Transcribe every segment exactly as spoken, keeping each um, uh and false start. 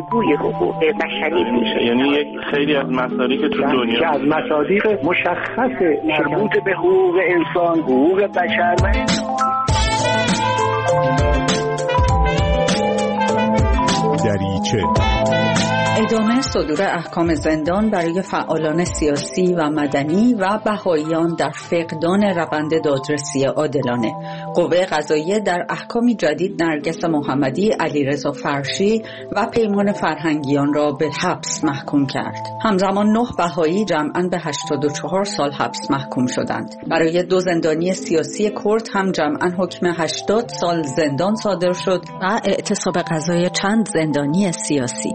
الگوی حقوق بشری میشه. یعنی یک خیلی از مصادیق که تو دنیا که از مصادیق مشخص مربوط به حقوق انسان، حقوق بشر و دریچه ادامه صدور احکام زندان برای فعالان سیاسی و مدنی و بهائیان در فقدان روند دادرسی عادلانه. قوه قضاییه در احکامی جدید نرگس محمدی، علیرضا فرشی و پیمان فرهنگیان را به حبس محکوم کرد. همزمان نه بهایی جمعاً به هشتاد و چهار سال حبس محکوم شدند. برای دو زندانی سیاسی کرد هم جمعاً حکم هشتاد سال زندان صادر شد و اعتصاب قضایی چند زندانی سیاسی.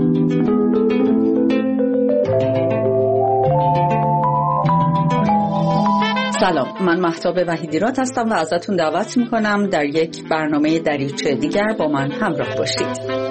سلام، من مهتاب وحیدیراد هستم و ازتون دعوت میکنم در یک برنامه دریچه دیگر با من همراه باشید.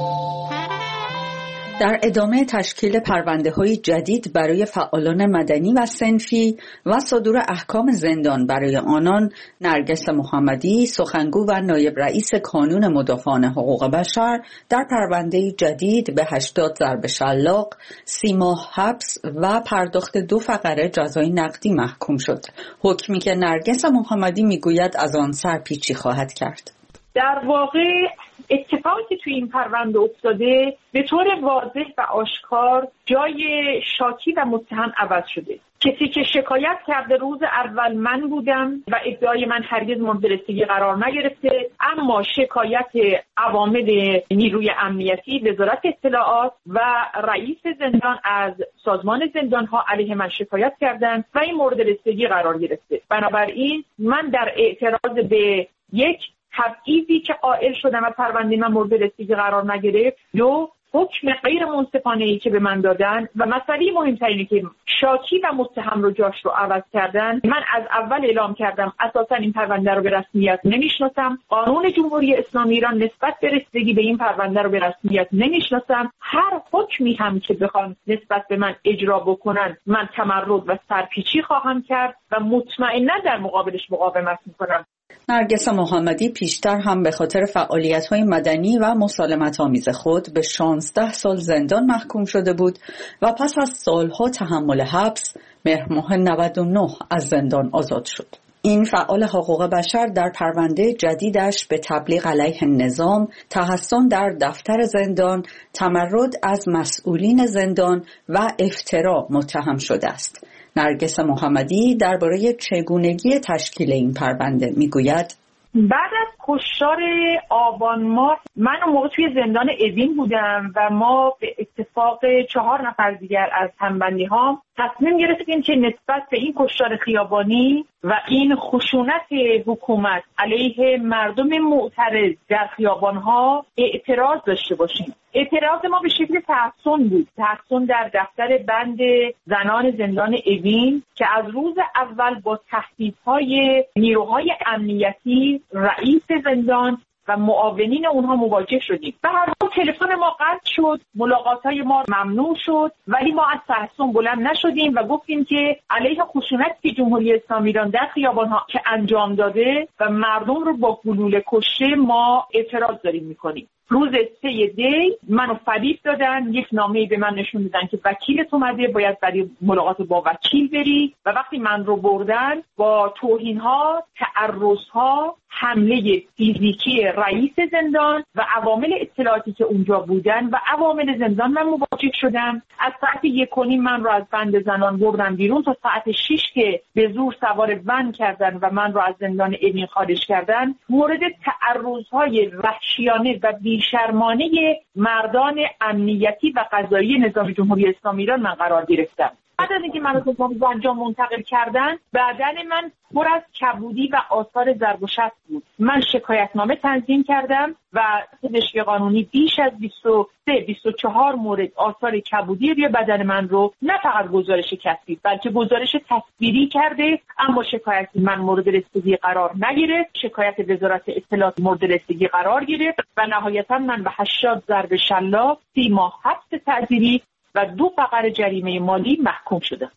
در ادامه تشکیل پرونده‌های جدید برای فعالان مدنی و صنفی و صدور احکام زندان برای آنان، نرگس محمدی، سخنگو و نایب رئیس کانون مدافعان حقوق بشر در پرونده جدید به هشتاد ضرب شلاق، سی ماه حبس و پرداخت دو فقره جزای نقدی محکوم شد. حکمی که نرگس محمدی میگوید از آن سرپیچی خواهد کرد. در واقع اتفاقی که توی این پرونده افتاده به طور واضح و آشکار جای شاکی و متهم عوض شده. کسی که شکایت کرده روز اول من بودم و ادعای من هرگز مورد رسیدگی قرار نگرفته، اما شکایت عوامل نیروی امنیتی، وزارت اطلاعات و رئیس زندان از سازمان زندان‌ها علیه من شکایت کردند و این مورد رسیدگی قرار گرفته. بنابراین من در اعتراض به یک تبعیضی که قائل شدم و پرونده من مورد رسیدگی قرار نگرفت، دو حکم غیر منصفانه‌ای که به من دادن و مسئله مهمترینی که شاکی و متهم رو جاش رو عوض کردن. من از اول اعلام کردم اساسا این پرونده رو به رسمیت نمیشناسم. قانون جمهوری اسلامی ایران نسبت به رسیدگی به این پرونده رو به رسمیت نمیشناسم. هر حکمی هم که بخوان نسبت به من اجرا بکنن من تمرد و سرپیچی خواهم کرد و مطمئنا در مقابلش مقاومت میکنم. نرگس محمدی پیشتر هم به خاطر فعالیت‌های مدنی و مسالمت‌آمیز خود به شانزده سال زندان محکوم شده بود و پس از سالها تحمل حبس مهر ماه نود و نه از زندان آزاد شد. این فعال حقوق بشر در پرونده جدیدش به تبلیغ علیه نظام، تحصن در دفتر زندان، تمرد از مسئولین زندان و افترا متهم شده است. نرگس محمدی درباره چگونگی تشکیل این پرونده میگوید: بعد از کشتار آبان ماه من اون موقع توی زندان اوین بودم و ما به اتفاق چهار نفر دیگر از همبندی ها تصمیم گرفتیم که نسبت به این کشتار خیابانی و این خشونت حکومت علیه مردم معترض در خیابان ها اعتراض داشته باشیم. اعتراض ما به شکل تحصن بود، تحصن در دفتر بند زنان زندان اوین که از روز اول با تهدیدهای نیروهای امنیتی رئیس زندان و معاونین اونها مواجه شدیم. به هر حال تلفن ما قطع شد، ملاقات‌های ما ممنوع شد، ولی ما از تحصن بلند نشدیم و گفتیم که علیه خشونتی که جمهوری اسلامی ایران در خیابان‌ها که انجام داده و مردم رو با گلوله کشته ما اعتراض داریم می‌کنیم. روز سه دی منو فریب دادن، یک نامه‌ای به من نشون دادن که وکیلت اومده، باید برای ملاقات با وکیل بری و وقتی من رو بردن با توهین‌ها، تعرض‌ها، حمله فیزیکی رئیس زندان و عوامل اطلاعاتی که اونجا بودن و عوامل زندان من مواجه شدم. از ساعت یک و نیم من رو از بند زنان بردن بیرون تا ساعت شش که به زور سوار ون کردن و من رو از زندان اوین خارج کردن. مورد تعرض‌های وحشیانه و بیشرمانه مردان امنیتی و قضایی نظام جمهوری اسلامی ایران من قرار گرفتم. بعد از اینکه من رو به زنجان منتقل کردن، بدن من پر از کبودی و آثار ضرب و شتم بود. من شکایتنامه تنظیم کردم و پزشک قانونی بیش از بیست و سه بیست و چهار مورد آثار کبودی روی بدن من رو نه فقط گزارش کتبی بلکه گزارش تصویری کرده، اما شکایت من مورد رسیدگی قرار نگرفت. شکایت وزارت اطلاعات مورد رسیدگی قرار گرفت و نهایتا من به هشتاد ضرب شلاق، سی ماه حبس تعزیری و دو فقره جریمه مالی محکوم شدم.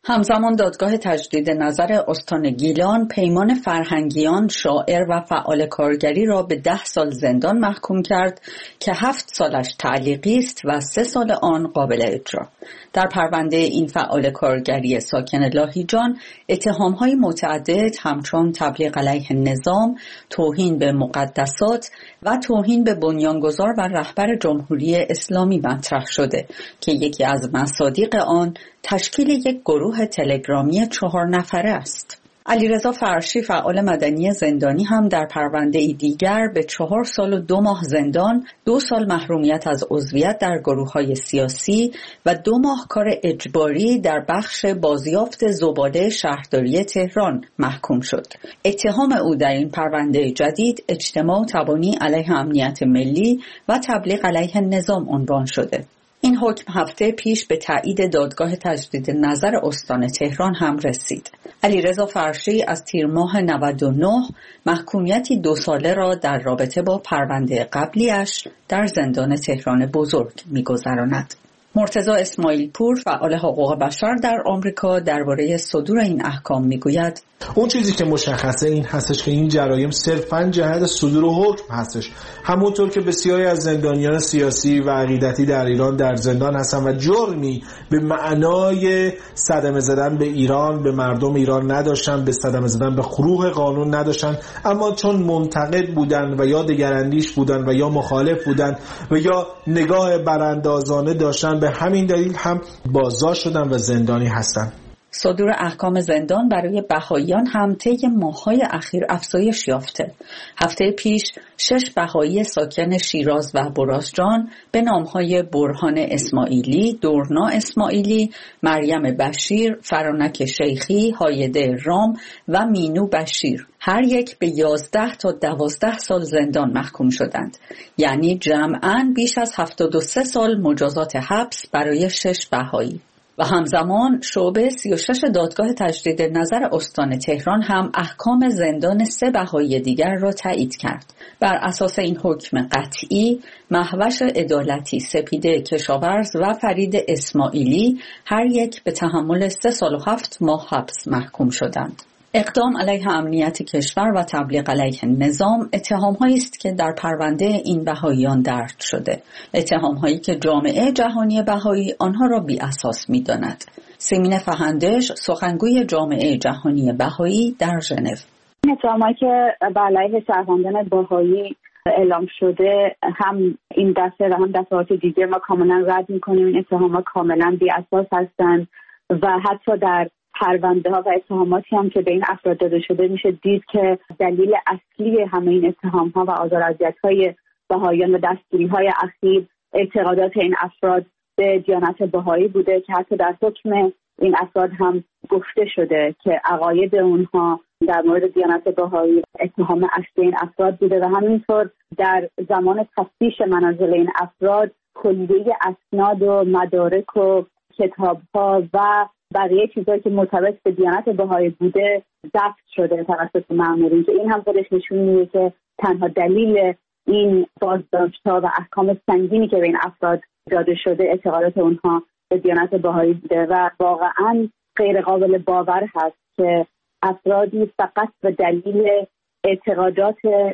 همزمان دادگاه تجدید نظر استان گیلان پیمان فرهنگیان شاعر و فعال کارگری را به ده سال زندان محکوم کرد که هفت سالش تعلیقی است و سه سال آن قابل اجرا. در پرونده این فعال کارگری ساکن لاهیجان اتهام‌های متعدد همچون تبلیغ علیه نظام، توهین به مقدسات و توهین به بنیانگذار و رهبر جمهوری اسلامی مطرح شده که یکی از مصادیق آن تشکیل یک گروه تلگرامی چهار نفره است. علیرضا فرشی فعال مدنی زندانی هم در پرونده دیگر به چهار سال و دو ماه زندان، دو سال محرومیت از عضویت در گروه‌های سیاسی و دو ماه کار اجباری در بخش بازیافت زباله شهرداری تهران محکوم شد. اتهام او در این پرونده جدید اجتماع تبانی علیه امنیت ملی و تبلیغ علیه نظام عنوان شده. این حکم هفته پیش به تایید دادگاه تجدید نظر استان تهران هم رسید. علیرضا فرشی از تیر ماه نود و نه محکومیتی دو ساله را در رابطه با پرونده قبلیش در زندان تهران بزرگ می‌گذراند. مرتضی اسماعیل پور فعال حقوق بشر در آمریکا درباره صدور این احکام میگوید: اون چیزی که مشخصه این هستش که این جرایم صرفاً جهت صدور حکم هستش، همونطور که بسیاری از زندانیان سیاسی و عقیدتی در ایران در زندان هستن و جرمی به معنای صدمه زدن به ایران، به مردم ایران نداشتن، به صدمه زدن به خروح قانون نداشتن، اما چون منتقد بودن و یا دگراندیش بودن و یا مخالف بودن و یا نگاه براندازانه داشتن، به همین دلیل هم بازداشت شدن و زندانی هستن. صدور احکام زندان برای بهائیان هم طی ماه‌های اخیر افزایش یافته. هفته پیش شش بهایی ساکن شیراز و برازجان به نام‌های برهان اسماعیلی، دورنا اسماعیلی، مریم بشیر، فرانک شیخی، هایده رام و مینو بشیر هر یک به یازده تا دوازده سال زندان محکوم شدند. یعنی جمعاً بیش از هفتاد و سه سال مجازات حبس برای شش بهایی. و همزمان شعبه سی و شش دادگاه تجدید نظر استان تهران هم احکام زندان سه بهایی دیگر را تایید کرد. بر اساس این حکم قطعی، مهوش عدالتی سپیده کشاورز و فرید اسماعیلی هر یک به تحمل سه سال و هفت ماه حبس محکوم شدند. اقدام علیه امنیت کشور و تبلیغ علیه نظام اتهام‌هایی است که در پرونده این بهائیان درج شده، اتهام‌هایی که جامعه جهانی بهایی آنها را بی اساس می‌داند. سیمین فهندش، سخنگوی جامعه جهانی بهایی در ژنو: این اتهام‌هایی که بر علیه شهروندان بهایی اعلام شده، هم این دفعه و هم دفعات دیگه ما کاملا رد می‌کنیم. این اتهام‌ها کاملا بی اساس هستند و حتی در پرونده ها و اتهاماتی هم که به این افراد داده شده میشه دید که دلیل اصلی همه این اتهام ها و آزار و اذیت های بهائیان و دستگیری های اخیر اعتقادات این افراد به دیانت بهایی بوده که حتی در حکم این افراد هم گفته شده که عقاید اونها در مورد دیانت بهایی اتهام اصلی این افراد بوده و همینطور در زمان تفتیش منازل این افراد کلیه اسناد و مدارک و کتاب ها و بقیه چیزایی که مرتبط به دیانت بهایی بوده ضبط شده توسط مأمورین، که این هم خودش نشون میده که تنها دلیل این بازداشت‌ها و احکام سنگینی که به این افراد داده شده اعتقادات اونها به دیانت بهایی بوده و واقعاً غیر قابل باور هست که افرادی فقط به دلیل اعتقادات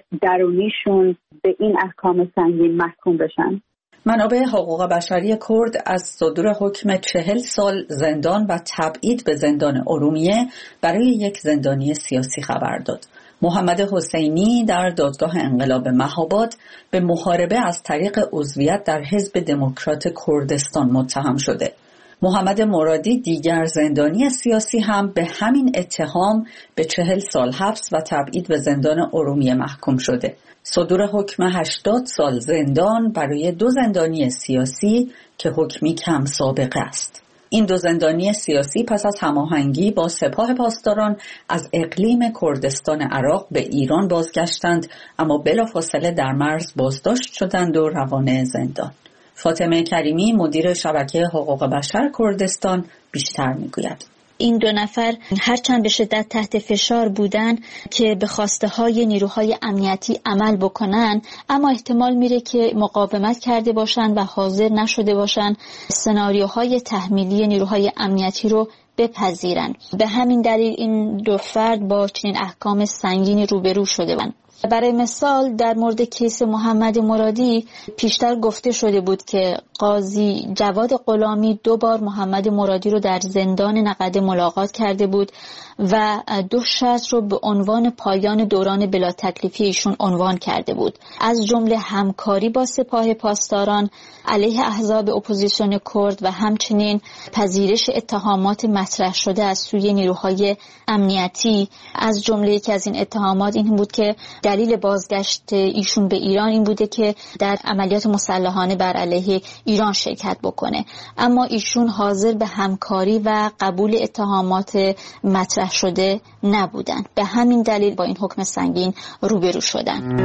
درونیشون به این احکام سنگین محکوم بشن. منابع حقوق بشری کرد از صدور حکم چهل سال زندان و تبعید به زندان ارومیه برای یک زندانی سیاسی خبر داد. محمد حسینی در دادگاه انقلاب مهاباد به محاربه از طریق عضویت در حزب دموکرات کردستان متهم شده. محمد مرادی دیگر زندانی سیاسی هم به همین اتهام به چهل سال حبس و تبعید به زندان ارومیه محکوم شده. صدور حکم هشتاد سال زندان برای دو زندانی سیاسی که حکمی کم سابقه است. این دو زندانی سیاسی پس از هماهنگی با سپاه پاسداران از اقلیم کردستان عراق به ایران بازگشتند، اما بلافاصله در مرز بازداشت شدند و روانه زندان. فاطمه کریمی مدیر شبکه حقوق بشر کردستان بیشتر میگوید: این دو نفر هرچند به شدت تحت فشار بودن که به خواسته های نیروهای امنیتی عمل بکنن، اما احتمال میره که مقاومت کرده باشن و حاضر نشده باشن سناریوهای تحمیلی نیروهای امنیتی رو بپذیرن. به همین دلیل این دو فرد با چنین احکام سنگینی روبرو شده بودند. برای مثال در مورد کیس محمد مرادی پیشتر گفته شده بود که قاضی جواد غلامی دو بار محمد مرادی رو در زندان نقده ملاقات کرده بود و دو شرط رو به عنوان پایان دوران بلا تکلیفی ایشون عنوان کرده بود، از جمله همکاری با سپاه پاسداران علیه احزاب اپوزیسیون کرد و همچنین پذیرش اتهامات مطرح شده از سوی نیروهای امنیتی. از جمله یکی از این اتهامات این بود که دلیل بازگشت ایشون به ایران این بوده که در عملیات مسلحانه بر علیه ایران شرکت بکنه، اما ایشون حاضر به همکاری و قبول اتهامات مطرح شده نبودن. به همین دلیل با این حکم سنگین روبرو شدن.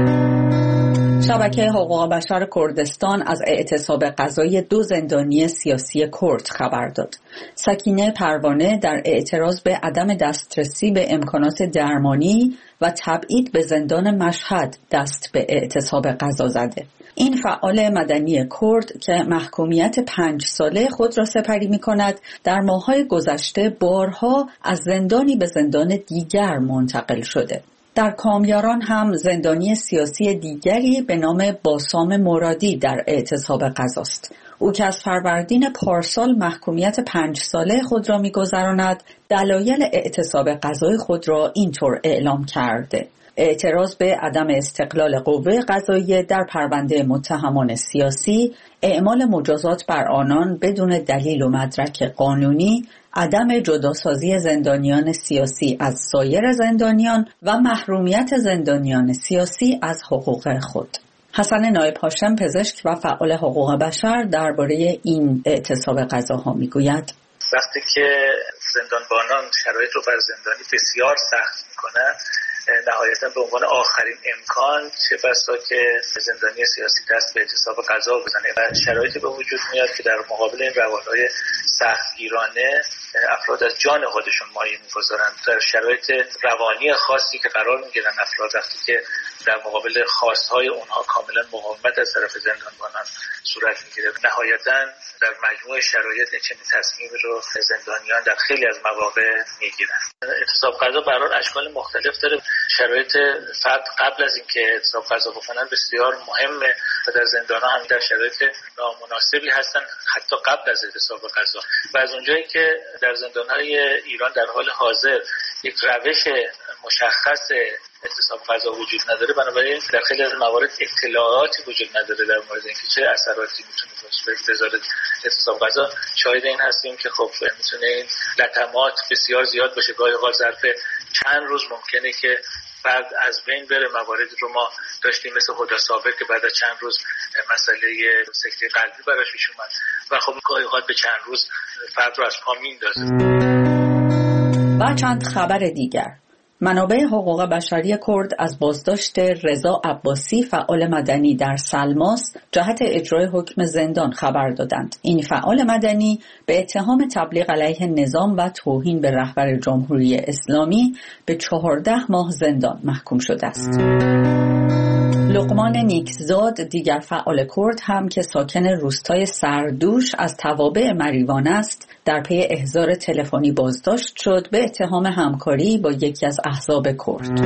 شبکه حقوق بشر کردستان از اعتصاب قضایی دو زندانی سیاسی کرد خبر داد. سکینه پروانه در اعتراض به عدم دسترسی به امکانات درمانی و تبعید به زندان مشهد دست به اعتصاب قضا زده. این فعال مدنی کرد که محکومیت پنج ساله خود را سپری می کند، در ماه‌های گذشته بارها از زندانی به زندان دیگر منتقل شده. در کامیاران هم زندانی سیاسی دیگری به نام باسام مرادی در اعتصاب قضاست. او که از فروردین پارسال محکومیت پنج ساله خود را می‌گذراند، دلایل اعتصاب قضایی خود را اینطور اعلام کرده: اعتراض به عدم استقلال قوه قضاییه در پرونده متهمان سیاسی، اعمال مجازات بر آنان بدون دلیل و مدرک قانونی، عدم جداسازی زندانیان سیاسی از سایر زندانیان و محرومیت زندانیان سیاسی از حقوق خود. حسن نایب هاشم، پزشک و فعال حقوق بشر، درباره این اعتصاب قضاها میگوید: وقتی که زندانبانان شرایط رو بر زندانی بسیار سخت میکنن، نهایتا به عنوان آخرین امکان چه بسا که زندانی سیاسی دست به اعتصاب قضا بزنه و شرایطی به وجود میاد که در مقابل این روالهای سختگیرانه افراد از جان خودشون مایه میگذارن. در شرایط روانی خاصی که قرار میگیرن افراد وقتی که در مقابل خواستهای اونها کاملا مقاومت از طرف زندانبانان صورت میگیره. نهایتا در مجموع شرایط چنین تصمیمی رو زندانیان در خیلی از مواقع میگیرن. اعتصاب قضا به هر حال اشکال مختلف داره. شرایط فرد قبل از اینکه اعتصاب قضا بکنن بسیار مهمه و در زندان‌ها هم در شرایط نامناسبی هستن حتی قبل از اعتصاب قضا. و از اونجایی که در زندان‌های ایران در حال حاضر یک روش مشخص اعتصاب قضا وجود نداره، بنابراین در خیلی از موارد اطلاعاتی وجود نداره در مورد اینکه چه اثراتی میتونه باشه. وزارت اعتصاب قضا شاهد این هستیم که خب میتونه این لطمات بسیار زیاد باشه. گاهی اوقات ظرف چند روز ممکنه که فرد از بین بره. مواردی رو ما داشتیم مثل هدی صابر که بعد از چند روز مسئله سکته قلبی براش پیش اومد و خب گاهی اوقات به چند روز فرد رو از پا میندازه. و چند خبر دیگر. منابع حقوق بشری کرد از بازداشت رضا عباسی، فعال مدنی در سلماس، جهت اجرای حکم زندان خبر دادند. این فعال مدنی به اتهام تبلیغ علیه نظام و توهین به رهبر جمهوری اسلامی به چهارده ماه زندان محکوم شده است. لقمان نیکزاد، دیگر فعال کرد هم که ساکن روستای سردوش از توابع مریوان است، در پی احضار تلفنی بازداشت شد به اتهام همکاری با یکی از احزاب کرد.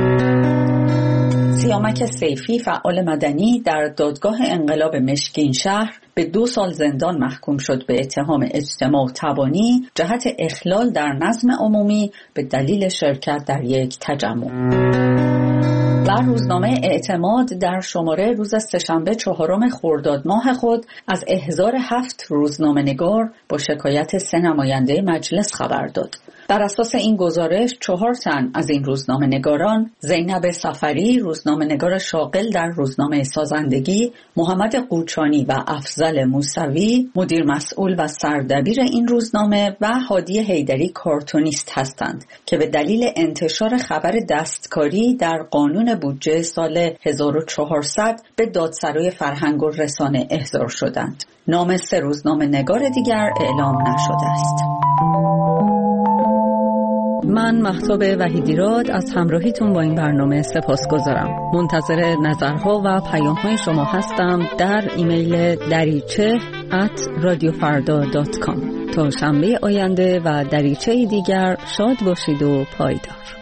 سیامک سیفی، فعال مدنی در دادگاه انقلاب مشکین شهر، به دو سال زندان محکوم شد به اتهام اجتماع تبانی جهت اخلال در نظم عمومی به دلیل شرکت در یک تجمع. و روزنامه اعتماد در شماره روز سه‌شنبه چهارم خرداد ماه خود از احضار هفت روزنامه‌نگار با شکایت سه نماینده مجلس خبر داد. بر اساس این گزارش چهار تن از این روزنامه‌نگاران، زینب صفری، روزنامه‌نگار شاغل در روزنامه سازندگی، محمد قوچانی و افضل موسوی، مدیر مسئول و سردبیر این روزنامه، و هادی حیدری، کارتونیست هستند که به دلیل انتشار خبر دستکاری در قانون بودجه سال هزار و چهارصد به دادسرای فرهنگ و رسانه احضار شدند. نام سه روزنامه‌نگار دیگر اعلام نشده است. من مهتاب وحیدیراد از همراهیتون با این برنامه سپاسگزارم. منتظر نظرها و پیام‌های شما هستم در ایمیل دریچه ات رادیو فردا دات کام. تا شنبه آینده و دریچه دیگر شاد باشید و پایدار.